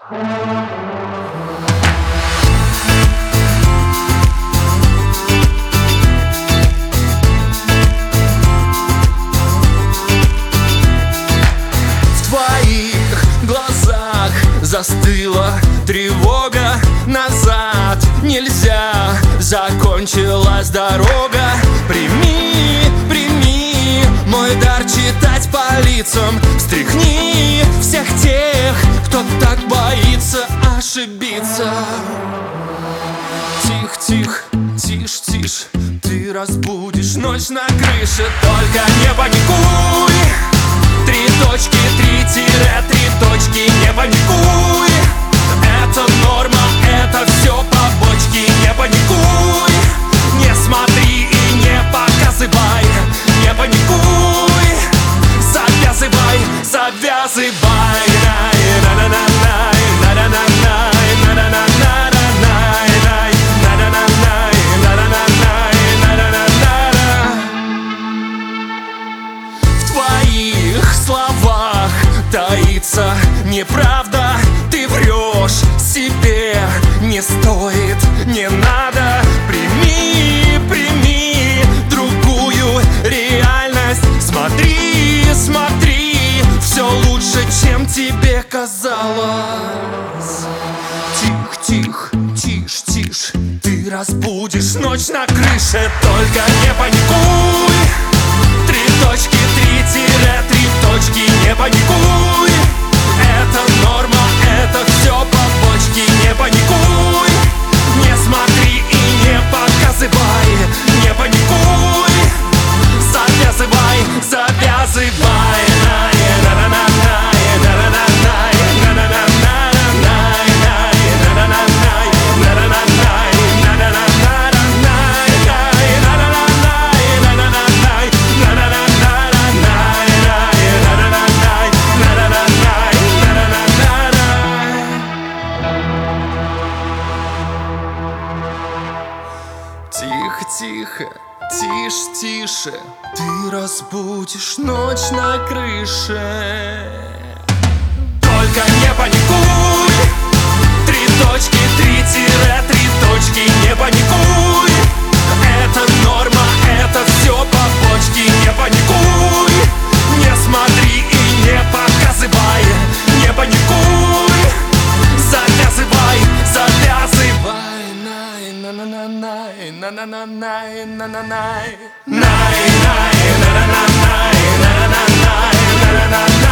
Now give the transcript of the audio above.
В твоих глазах застыла тревога. Назад нельзя, закончилась дорога. Прими, прими мой дар читать по лицам. Встряхни всех тех, кто так боится ошибиться. Тих, тих, тишь, тишь, ты разбудишь ночь на крыше. Только не паникуй. Три точки, 3-3 точки, не паникуй. Это норма, это все побочки. Не паникуй, не смотри и не показывай. Не паникуй, завязывай, завязывай. В твоих словах таится неправда. Ты врешь себе, не стоит, не надо. Прими, прими другую реальность. Смотри, смотри, все лучше, чем тебе казалось. Тих, тих, тишь, тишь, ты разбудишь ночь на крыше. Только не паникуй. 3 точки, 3-3 точки, не паникуй. Это норма, это все побочки. Не паникуй, не смотри и не показывай. Не паникуй, завязывай, завязывай. Тихо, тихо, тише, тише, ты разбудишь ночь на крыше. Только не паникуй. 3 точки, 3-3 точки, не паникуй. Это норма, это все побочки. Не паникуй, не смотри и не показывай. Не паникуй, завязывай, завязывай. На-на-на-най, на-на-на-най, на-на-най, най-най, на-на-на-най, на-на-на-най, на-на-на-най.